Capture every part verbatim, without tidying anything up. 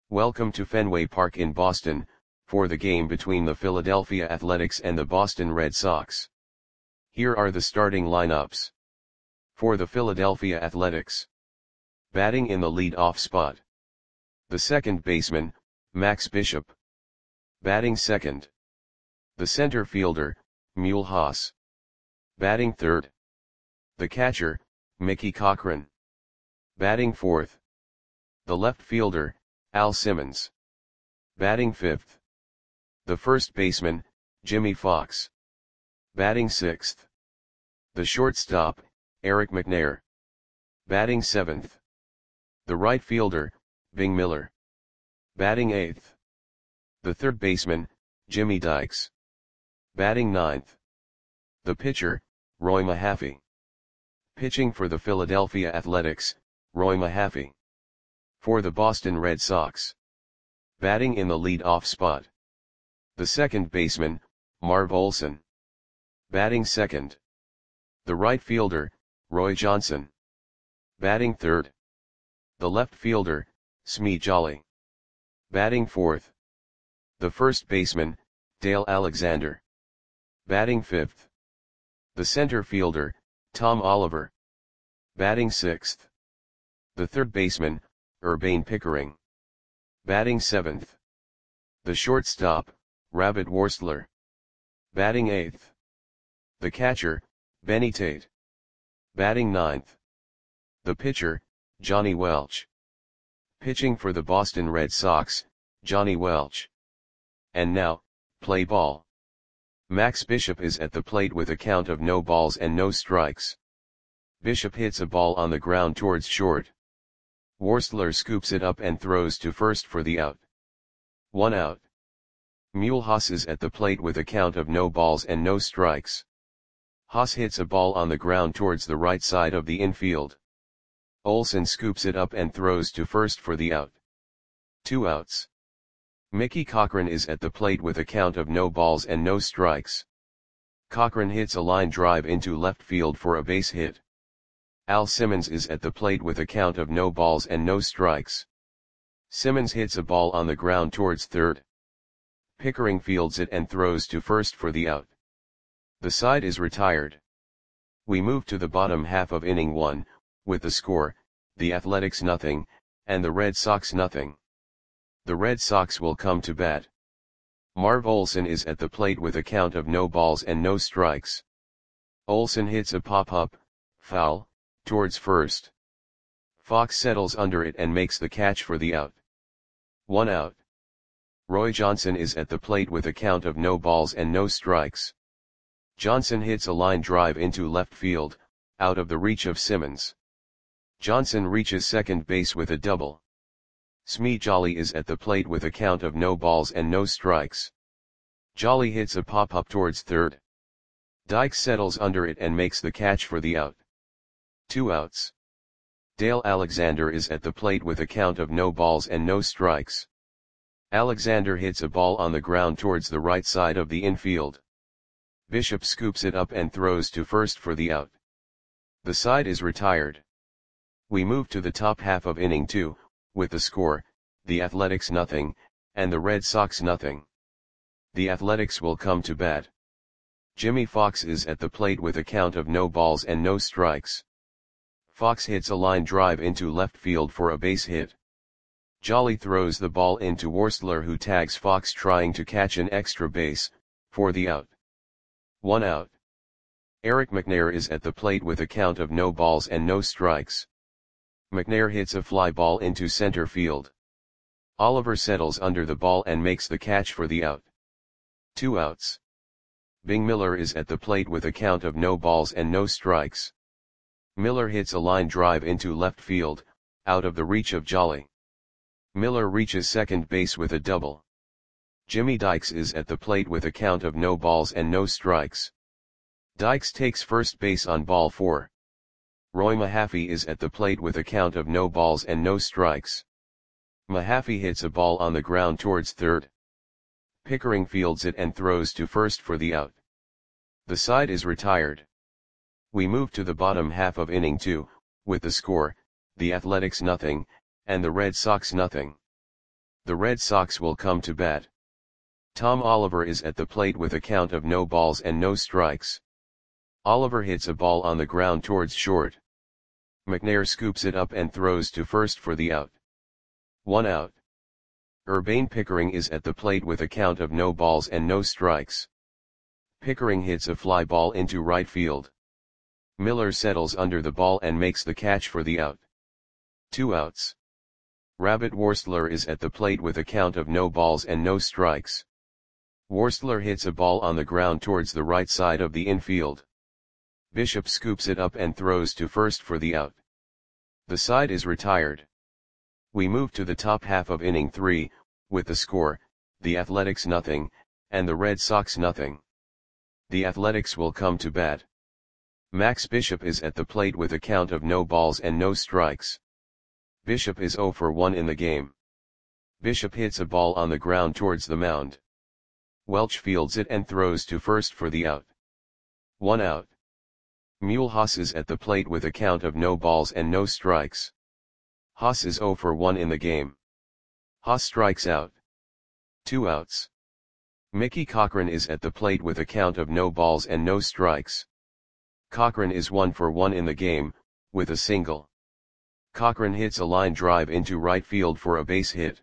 Welcome to Fenway Park in Boston, for the game between the Philadelphia Athletics and the Boston Red Sox. Here are the starting lineups. For the Philadelphia Athletics. Batting in the lead-off spot. The second baseman, Max Bishop. Batting second. The center fielder, Mule Haas. Batting third. The catcher, Mickey Cochrane. Batting fourth. The left fielder, Al Simmons. Batting fifth. The first baseman, Jimmy Fox. Batting sixth. The shortstop, Eric McNair. Batting seventh. The right fielder, Bing Miller. Batting eighth. The third baseman, Jimmy Dykes. Batting ninth. The pitcher, Roy Mahaffey. Pitching for the Philadelphia Athletics, Roy Mahaffey. For the Boston Red Sox. Batting in the lead-off spot. The second baseman, Marv Olson. Batting second. The right fielder, Roy Johnson. Batting third. The left fielder, Smee Jolly. Batting fourth. The first baseman, Dale Alexander. Batting fifth. The center fielder, Tom Oliver. Batting sixth. The third baseman, Urbane Pickering. Batting seventh. The shortstop, Rabbit Worstler. Batting eighth. The catcher, Benny Tate. Batting ninth. The pitcher, Johnny Welch. Pitching for the Boston Red Sox, Johnny Welch. And now, play ball. Max Bishop is at the plate with a count of no balls and no strikes. Bishop hits a ball on the ground towards short. Worstler scoops it up and throws to first for the out. One out. Mule Haas is at the plate with a count of no balls and no strikes. Haas hits a ball on the ground towards the right side of the infield. Olson scoops it up and throws to first for the out. Two outs. Mickey Cochrane is at the plate with a count of no balls and no strikes. Cochrane hits a line drive into left field for a base hit. Al Simmons is at the plate with a count of no balls and no strikes. Simmons hits a ball on the ground towards third. Pickering fields it and throws to first for the out. The side is retired. We move to the bottom half of inning one, with the score, the Athletics nothing, and the Red Sox nothing. The Red Sox will come to bat. Marv Olson is at the plate with a count of no balls and no strikes. Olson hits a pop-up, foul, towards first. Fox settles under it and makes the catch for the out. One out. Roy Johnson is at the plate with a count of no balls and no strikes. Johnson hits a line drive into left field, out of the reach of Simmons. Johnson reaches second base with a double. Smee Jolly is at the plate with a count of no balls and no strikes. Jolly hits a pop-up towards third. Dykes settles under it and makes the catch for the out. Two outs. Dale Alexander is at the plate with a count of no balls and no strikes. Alexander hits a ball on the ground towards the right side of the infield. Bishop scoops it up and throws to first for the out. The side is retired. We move to the top half of inning two, with the score, the Athletics nothing, and the Red Sox nothing. The Athletics will come to bat. Jimmy Fox is at the plate with a count of no balls and no strikes. Fox hits a line drive into left field for a base hit. Jolly throws the ball into Worstler, who tags Fox trying to catch an extra base, for the out. One out. Eric McNair is at the plate with a count of no balls and no strikes. McNair hits a fly ball into center field. Oliver settles under the ball and makes the catch for the out. Two outs. Bing Miller is at the plate with a count of no balls and no strikes. Miller hits a line drive into left field, out of the reach of Jolly. Miller reaches second base with a double. Jimmy Dykes is at the plate with a count of no balls and no strikes. Dykes takes first base on ball four. Roy Mahaffey is at the plate with a count of no balls and no strikes. Mahaffey hits a ball on the ground towards third. Pickering fields it and throws to first for the out. The side is retired. We move to the bottom half of inning two, with the score, the Athletics nothing, and the Red Sox nothing. The Red Sox will come to bat. Tom Oliver is at the plate with a count of no balls and no strikes. Oliver hits a ball on the ground towards short. McNair scoops it up and throws to first for the out. One out. Urbane Pickering is at the plate with a count of no balls and no strikes. Pickering hits a fly ball into right field. Miller settles under the ball and makes the catch for the out. Two outs. Rabbit Worstler is at the plate with a count of no balls and no strikes. Worstler hits a ball on the ground towards the right side of the infield. Bishop scoops it up and throws to first for the out. The side is retired. We move to the top half of inning three, with the score, the Athletics nothing, and the Red Sox nothing. The Athletics will come to bat. Max Bishop is at the plate with a count of no balls and no strikes. Bishop is zero for one in the game. Bishop hits a ball on the ground towards the mound. Welch fields it and throws to first for the out. One out. Mulhouse is at the plate with a count of no balls and no strikes. Haas is zero for one in the game. Haas strikes out. Two outs. Mickey Cochran is at the plate with a count of no balls and no strikes. Cochran is one for one in the game, with a single. Cochran hits a line drive into right field for a base hit.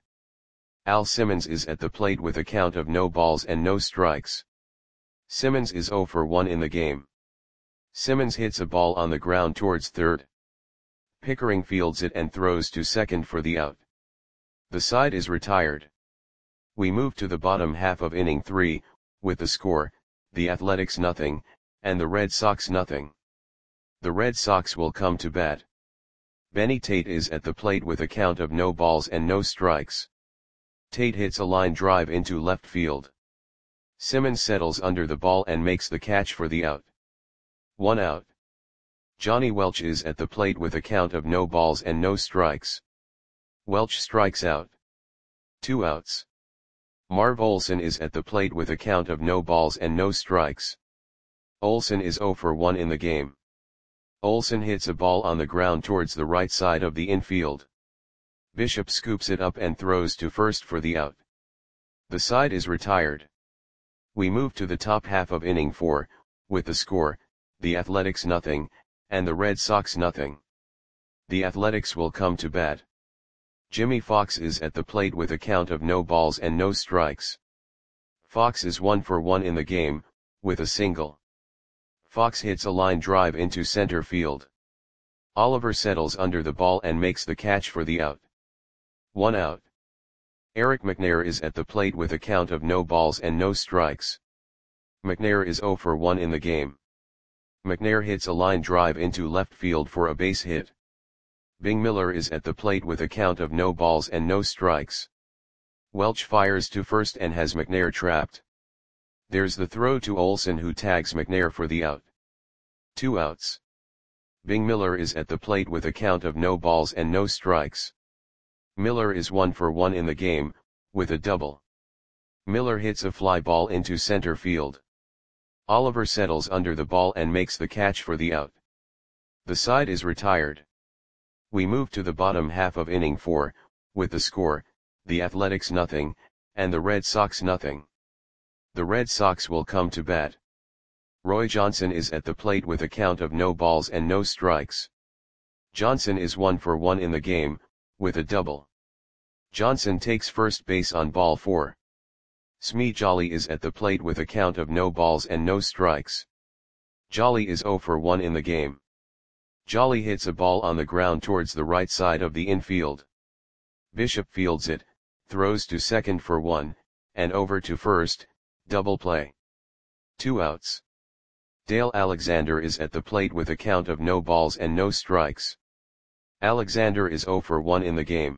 Al Simmons is at the plate with a count of no balls and no strikes. Simmons is zero for one in the game. Simmons hits a ball on the ground towards third. Pickering fields it and throws to second for the out. The side is retired. We move to the bottom half of inning three, with the score, the Athletics nothing, and the Red Sox nothing. The Red Sox will come to bat. Benny Tate is at the plate with a count of no balls and no strikes. Tate hits a line drive into left field. Simmons settles under the ball and makes the catch for the out. One out. Johnny Welch is at the plate with a count of no balls and no strikes. Welch strikes out. Two outs. Marv Olson is at the plate with a count of no balls and no strikes. Olson is zero for one in the game. Olson hits a ball on the ground towards the right side of the infield. Bishop scoops it up and throws to first for the out. The side is retired. We move to the top half of inning four, with the score, the Athletics nothing, and the Red Sox nothing. The Athletics will come to bat. Jimmy Fox is at the plate with a count of no balls and no strikes. Fox is one for one in the game, with a single. Fox hits a line drive into center field. Oliver settles under the ball and makes the catch for the out. One out. Eric McNair is at the plate with a count of no balls and no strikes. McNair is zero for one in the game. McNair hits a line drive into left field for a base hit. Bing Miller is at the plate with a count of no balls and no strikes. Welch fires to first and has McNair trapped. There's the throw to Olson, who tags McNair for the out. Two outs. Bing Miller is at the plate with a count of no balls and no strikes. Miller is one for one in the game, with a double. Miller hits a fly ball into center field. Oliver settles under the ball and makes the catch for the out. The side is retired. We move to the bottom half of inning four, with the score, the Athletics nothing, and the Red Sox nothing. The Red Sox will come to bat. Roy Johnson is at the plate with a count of no balls and no strikes. Johnson is one for one in the game, with a double. Johnson takes first base on ball four. Smee Jolly is at the plate with a count of no balls and no strikes. Jolly is zero for one in the game. Jolly hits a ball on the ground towards the right side of the infield. Bishop fields it, throws to second for one, and over to first, double play. Two outs. Dale Alexander is at the plate with a count of no balls and no strikes. Alexander is zero for one in the game.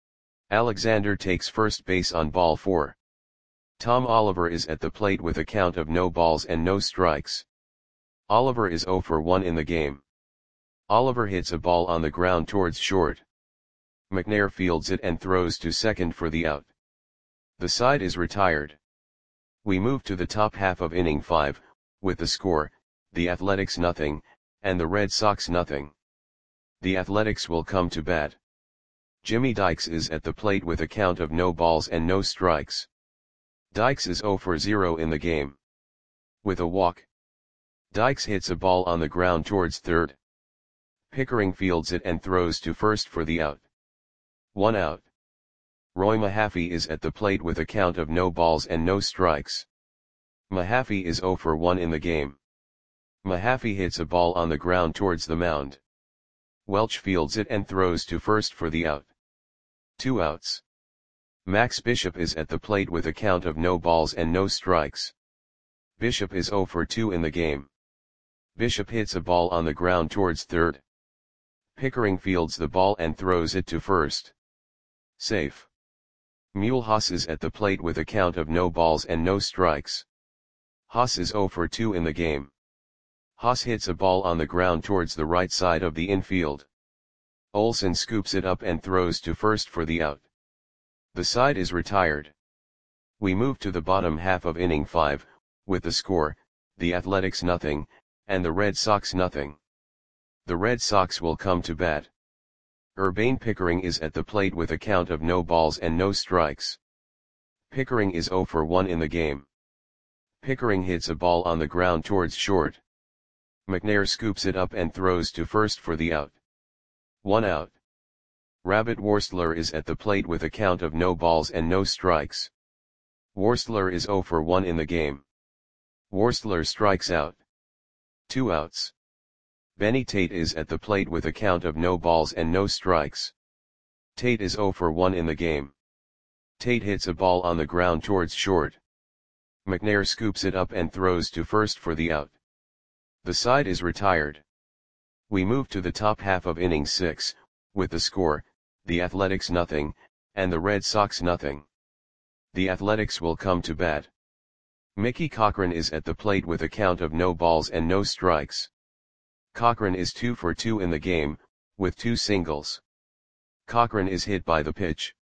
Alexander takes first base on ball four. Tom Oliver is at the plate with a count of no balls and no strikes. Oliver is zero for one in the game. Oliver hits a ball on the ground towards short. McNair fields it and throws to second for the out. The side is retired. We move to the top half of inning five, with the score, the Athletics nothing, and the Red Sox nothing. The Athletics will come to bat. Jimmy Dykes is at the plate with a count of no balls and no strikes. Dykes is zero for zero in the game. With a walk, Dykes hits a ball on the ground towards third. Pickering fields it and throws to first for the out. One out. Roy Mahaffey is at the plate with a count of no balls and no strikes. Mahaffey is zero for one in the game. Mahaffey hits a ball on the ground towards the mound. Welch fields it and throws to first for the out. Two outs. Max Bishop is at the plate with a count of no balls and no strikes. Bishop is zero for two in the game. Bishop hits a ball on the ground towards third. Pickering fields the ball and throws it to first. Safe. Mulhouse is at the plate with a count of no balls and no strikes. Haas is zero for two in the game. Haas hits a ball on the ground towards the right side of the infield. Olsen scoops it up and throws to first for the out. The side is retired. We move to the bottom half of inning five, with the score, the Athletics nothing, and the Red Sox nothing. The Red Sox will come to bat. Urbane Pickering is at the plate with a count of no balls and no strikes. Pickering is zero for one in the game. Pickering hits a ball on the ground towards short. McNair scoops it up and throws to first for the out. One out. Rabbit Worstler is at the plate with a count of no balls and no strikes. Worstler is zero for one in the game. Worstler strikes out. Two outs. Benny Tate is at the plate with a count of no balls and no strikes. Tate is zero for one in the game. Tate hits a ball on the ground towards short. McNair scoops it up and throws to first for the out. The side is retired. We move to the top half of inning six, with the score, the Athletics nothing, and the Red Sox nothing. The Athletics will come to bat. Mickey Cochrane is at the plate with a count of no balls and no strikes. Cochrane is two for two in the game, with two singles. Cochrane is hit by the pitch.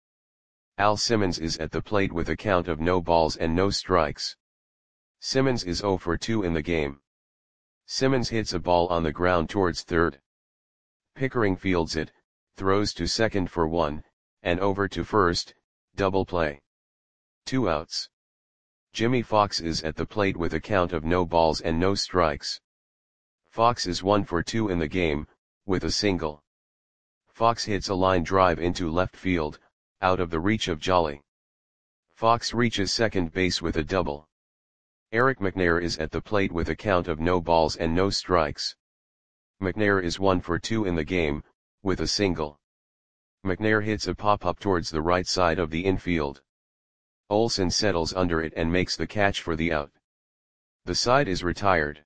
Al Simmons is at the plate with a count of no balls and no strikes. Simmons is zero for two in the game. Simmons hits a ball on the ground towards third. Pickering fields it, throws to second for one, and over to first, double play. Two outs. Jimmy Fox is at the plate with a count of no balls and no strikes. Fox is one for two in the game, with a single. Fox hits a line drive into left field, out of the reach of Jolly. Fox reaches second base with a double. Eric McNair is at the plate with a count of no balls and no strikes. McNair is one for two in the game, with a single. McNair hits a pop-up towards the right side of the infield. Olsen settles under it and makes the catch for the out. The side is retired.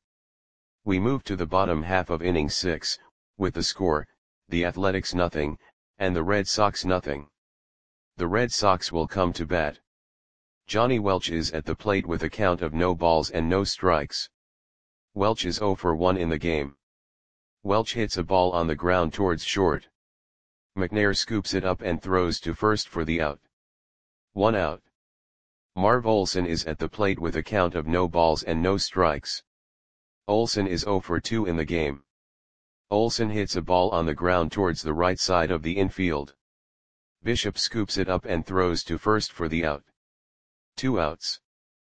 We move to the bottom half of inning six, with the score, the Athletics nothing, and the Red Sox nothing. The Red Sox will come to bat. Johnny Welch is at the plate with a count of no balls and no strikes. Welch is zero for one in the game. Welch hits a ball on the ground towards short. McNair scoops it up and throws to first for the out. One out. Marv Olsen is at the plate with a count of no balls and no strikes. Olsen is zero for two in the game. Olsen hits a ball on the ground towards the right side of the infield. Bishop scoops it up and throws to first for the out. Two outs.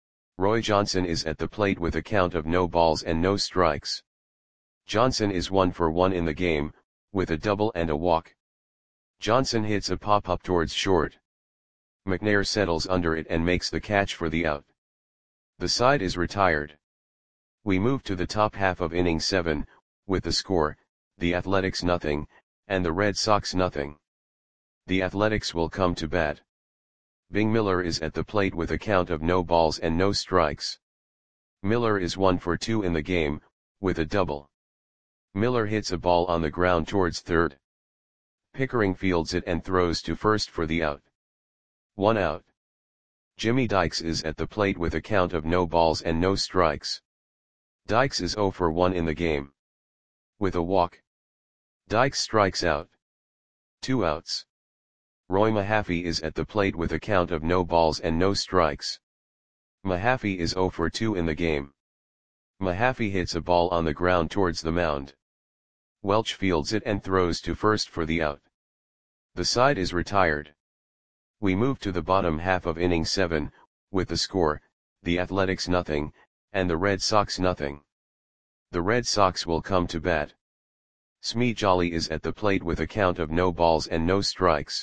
Roy Johnson is at the plate with a count of no balls and no strikes. Johnson is one for one in the game, with a double and a walk. Johnson hits a pop-up towards short. McNair settles under it and makes the catch for the out. The side is retired. We move to the top half of inning seven, with the score, the Athletics nothing, and the Red Sox nothing. The Athletics will come to bat. Bing Miller is at the plate with a count of no balls and no strikes. Miller is one for two in the game, with a double. Miller hits a ball on the ground towards third. Pickering fields it and throws to first for the out. One out. Jimmy Dykes is at the plate with a count of no balls and no strikes. Dykes is zero for one in the game. With a walk, Dykes strikes out. Two outs. Roy Mahaffey is at the plate with a count of no balls and no strikes. Mahaffey is zero for two in the game. Mahaffey hits a ball on the ground towards the mound. Welch fields it and throws to first for the out. The side is retired. We move to the bottom half of inning seven, with the score, the Athletics nothing, and the Red Sox nothing. The Red Sox will come to bat. Smee Jolly is at the plate with a count of no balls and no strikes.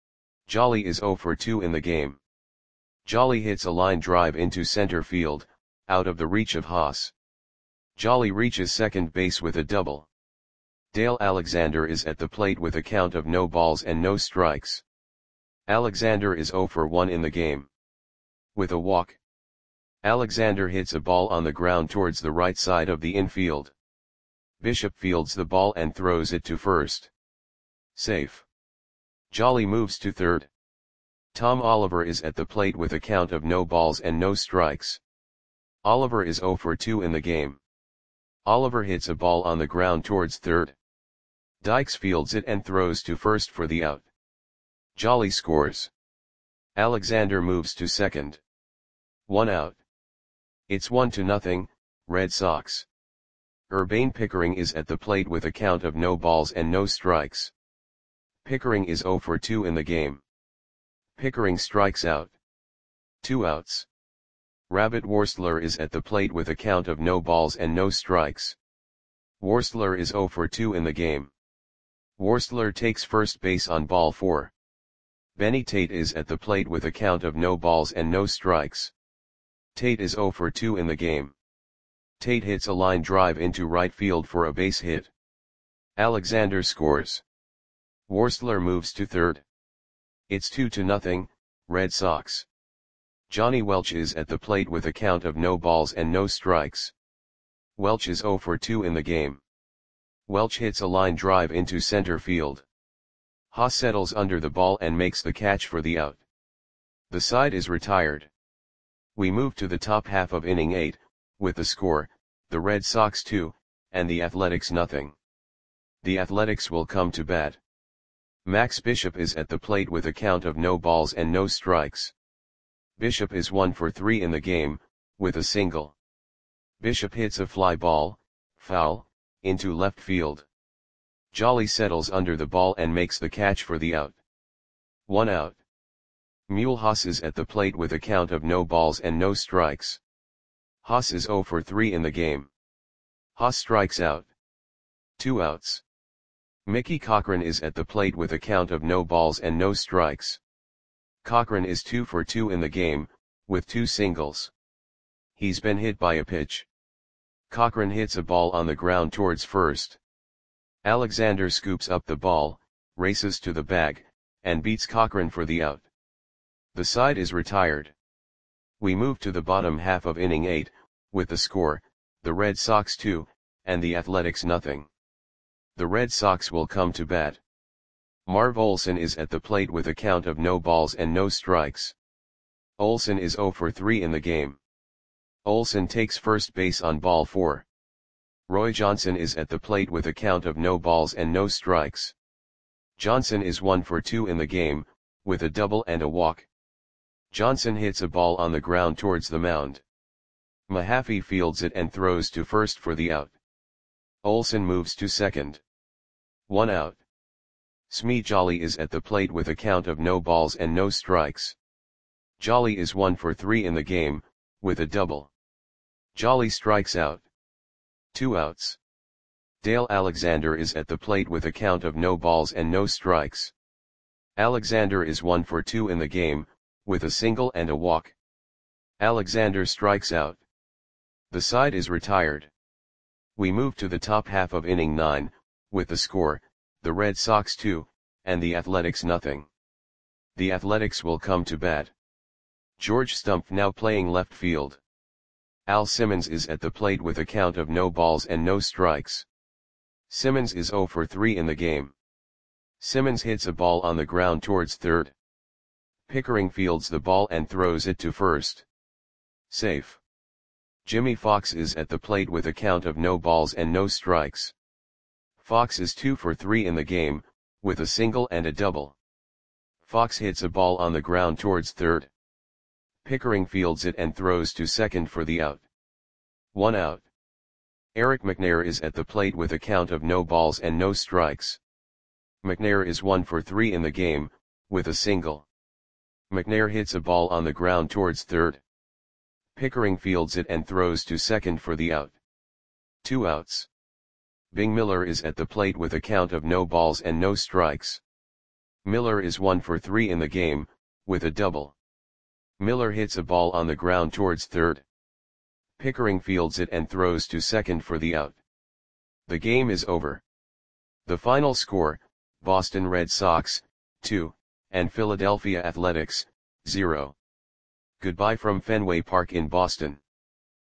Jolly is oh for two in the game. Jolly hits a line drive into center field, out of the reach of Haas. Jolly reaches second base with a double. Dale Alexander is at the plate with a count of no balls and no strikes. Alexander is oh for one in the game. With a walk, Alexander hits a ball on the ground towards the right side of the infield. Bishop fields the ball and throws it to first. Safe. Jolly moves to third. Tom Oliver is at the plate with a count of no balls and no strikes. Oliver is oh for two in the game. Oliver hits a ball on the ground towards third. Dykes fields it and throws to first for the out. Jolly scores. Alexander moves to second. One out. It's one to nothing, Red Sox. Urbane Pickering is at the plate with a count of no balls and no strikes. Pickering is oh for two in the game. Pickering strikes out. Two outs. Rabbit Worstler is at the plate with a count of no balls and no strikes. Worstler is oh for two in the game. Worstler takes first base on ball four. Benny Tate is at the plate with a count of no balls and no strikes. Tate is oh for two in the game. Tate hits a line drive into right field for a base hit. Alexander scores. Worstler moves to third. It's two to nothing, Red Sox. Johnny Welch is at the plate with a count of no balls and no strikes. Welch is oh for two in the game. Welch hits a line drive into center field. Haas settles under the ball and makes the catch for the out. The side is retired. We move to the top half of inning eight, with the score, the Red Sox two, and the Athletics nothing. The Athletics will come to bat. Max Bishop is at the plate with a count of no balls and no strikes. Bishop is one for three in the game, with a single. Bishop hits a fly ball, foul, into left field. Jolly settles under the ball and makes the catch for the out. One out. Mule Haas is at the plate with a count of no balls and no strikes. Haas is oh for three in the game. Haas strikes out. Two outs. Mickey Cochrane is at the plate with a count of no balls and no strikes. Cochrane is two for two in the game, with two singles. He's been hit by a pitch. Cochrane hits a ball on the ground towards first. Alexander scoops up the ball, races to the bag, and beats Cochrane for the out. The side is retired. We move to the bottom half of inning eight, with the score, the Red Sox two, and the Athletics nothing. The Red Sox will come to bat. Marv Olson is at the plate with a count of no balls and no strikes. Olson is oh for three in the game. Olson takes first base on ball four. Roy Johnson is at the plate with a count of no balls and no strikes. Johnson is one for two in the game, with a double and a walk. Johnson hits a ball on the ground towards the mound. Mahaffey fields it and throws to first for the out. Olson moves to second. One out. Smee Jolly is at the plate with a count of no balls and no strikes. Jolly is one for three in the game, with a double. Jolly strikes out. Two outs. Dale Alexander is at the plate with a count of no balls and no strikes. Alexander is one for two in the game, with a single and a walk. Alexander strikes out. The side is retired. We move to the top half of inning nine, with the score, the Red Sox two, and the Athletics nothing. The Athletics will come to bat. George Stumpf now playing left field. Al Simmons is at the plate with a count of no balls and no strikes. Simmons is oh for three in the game. Simmons hits a ball on the ground towards third. Pickering fields the ball and throws it to first. Safe. Jimmy Fox is at the plate with a count of no balls and no strikes. Fox is two for three in the game, with a single and a double. Fox hits a ball on the ground towards third. Pickering fields it and throws to second for the out. One out. Eric McNair is at the plate with a count of no balls and no strikes. McNair is one for three in the game, with a single. McNair hits a ball on the ground towards third. Pickering fields it and throws to second for the out. Two outs. Bing Miller is at the plate with a count of no balls and no strikes. Miller is one for three in the game, with a double. Miller hits a ball on the ground towards third. Pickering fields it and throws to second for the out. The game is over. The final score, Boston Red Sox, two, and Philadelphia Athletics, zero. Goodbye from Fenway Park in Boston.